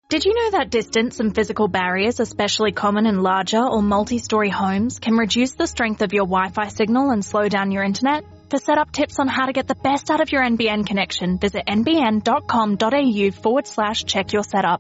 Did you know that distance and physical barriers, especially common in larger or multi-storey homes, can reduce the strength of your Wi-Fi signal and slow down your internet? For setup tips on how to get the best out of your NBN connection, visit nbn.com.au/check your setup.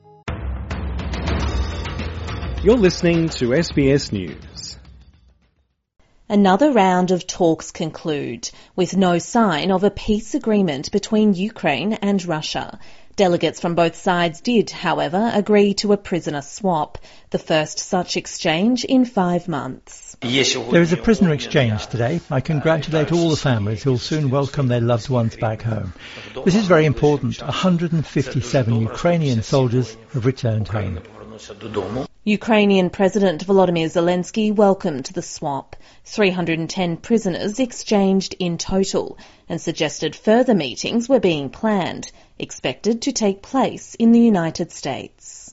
You're listening to SBS News. Another round of talks conclude, with no sign of a peace agreement between Ukraine and Russia. Delegates from both sides did, however, agree to a prisoner swap, the first such exchange in 5 months. There is a prisoner exchange today. I congratulate all the families who will soon welcome their loved ones back home. This is very important. 157 Ukrainian soldiers have returned home. Ukrainian President Volodymyr Zelensky welcomed the swap. 310 prisoners exchanged in total, and suggested further meetings were being planned, expected to take place in the United States.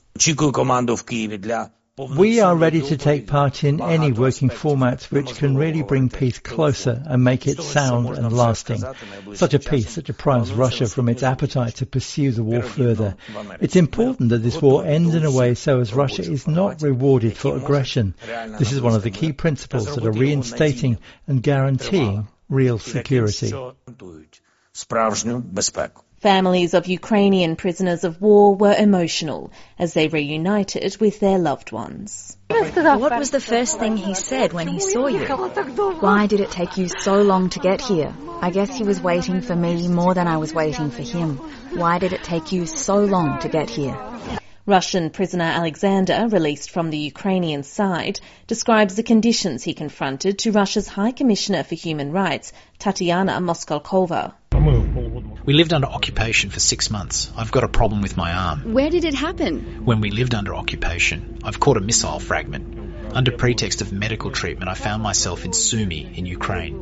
We are ready to take part in any working formats which can really bring peace closer and make it sound and lasting. Such a peace that deprives Russia from its appetite to pursue the war further. It's important that this war ends in a way so as Russia is not rewarded for aggression. This is one of the key principles that are reinstating and guaranteeing real security. Families of Ukrainian prisoners of war were emotional as they reunited with their loved ones. What was the first thing he said when he saw you? Why did it take you so long to get here? I guess he was waiting for me more than I was waiting for him. Why did it take you so long to get here? Russian prisoner Alexander, released from the Ukrainian side, describes the conditions he confronted to Russia's High Commissioner for Human Rights, Tatiana Moskalkova. We lived under occupation for 6 months. I've got a problem with my arm. Where did it happen? When we lived under occupation, I've caught a missile fragment. Under pretext of medical treatment, I found myself in Sumy in Ukraine.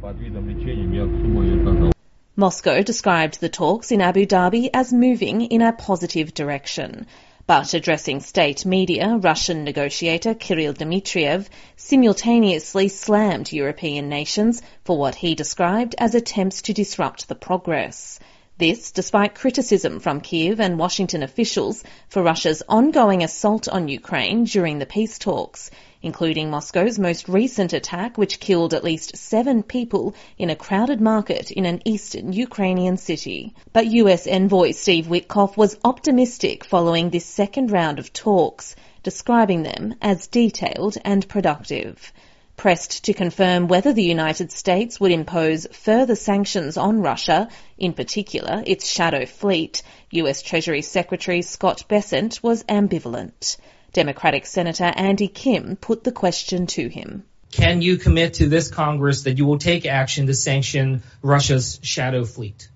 Moscow described the talks in Abu Dhabi as moving in a positive direction. But addressing state media, Russian negotiator Kirill Dmitriev simultaneously slammed European nations for what he described as attempts to disrupt the progress. This despite criticism from Kyiv and Washington officials for Russia's ongoing assault on Ukraine during the peace talks, including Moscow's most recent attack which killed at least 7 people in a crowded market in an eastern Ukrainian city. But US envoy Steve Witkoff was optimistic following this second round of talks, describing them as detailed and productive. Pressed to confirm whether the United States would impose further sanctions on Russia, in particular its shadow fleet, US Treasury Secretary Scott Bessent was ambivalent. Democratic Senator Andy Kim put the question to him. Can you commit to this Congress that you will take action to sanction Russia's shadow fleet?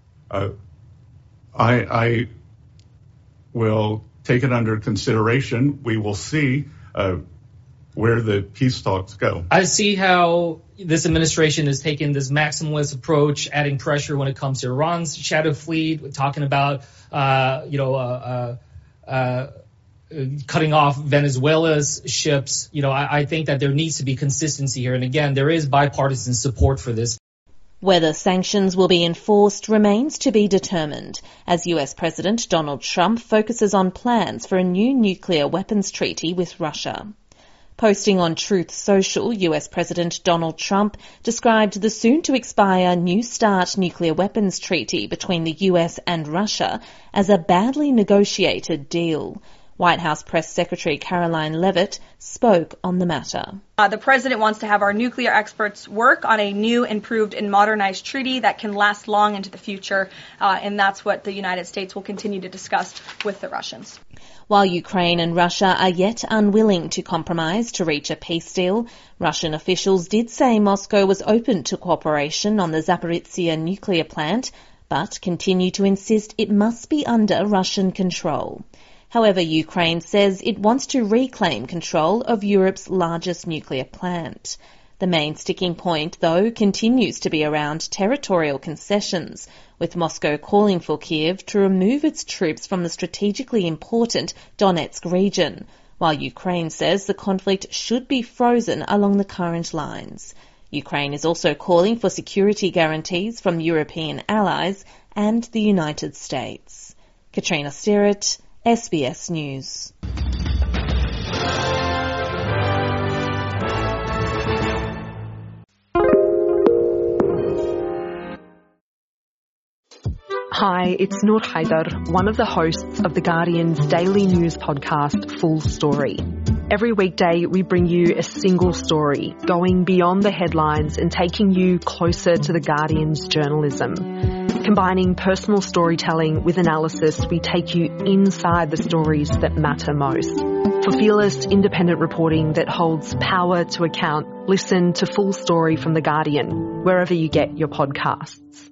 I will take it under consideration. We will see where the peace talks go. I see how this administration has taken this maximalist approach, adding pressure when it comes to Iran's shadow fleet. We're talking about, cutting off Venezuela's ships. I think that there needs to be consistency here. And again, there is bipartisan support for this. Whether sanctions will be enforced remains to be determined, as US President Donald Trump focuses on plans for a new nuclear weapons treaty with Russia. Posting on Truth Social, US President Donald Trump described the soon-to-expire New START nuclear weapons treaty between the US and Russia as a badly negotiated deal. White House Press Secretary Caroline Leavitt spoke on the matter. The president wants to have our nuclear experts work on a new, improved, and modernized treaty that can last long into the future, and that's what the United States will continue to discuss with the Russians. While Ukraine and Russia are yet unwilling to compromise to reach a peace deal, Russian officials did say Moscow was open to cooperation on the Zaporizhzhia nuclear plant, but continue to insist it must be under Russian control. However, Ukraine says it wants to reclaim control of Europe's largest nuclear plant. The main sticking point, though, continues to be around territorial concessions, with Moscow calling for Kyiv to remove its troops from the strategically important Donetsk region, while Ukraine says the conflict should be frozen along the current lines. Ukraine is also calling for security guarantees from European allies and the United States. Katrina Stirrett, SBS News. Hi, it's Noor Haider, one of the hosts of The Guardian's daily news podcast, Full Story. Every weekday, we bring you a single story, going beyond the headlines and taking you closer to The Guardian's journalism. Combining personal storytelling with analysis, we take you inside the stories that matter most. For fearless, independent reporting that holds power to account, listen to Full Story from The Guardian, wherever you get your podcasts.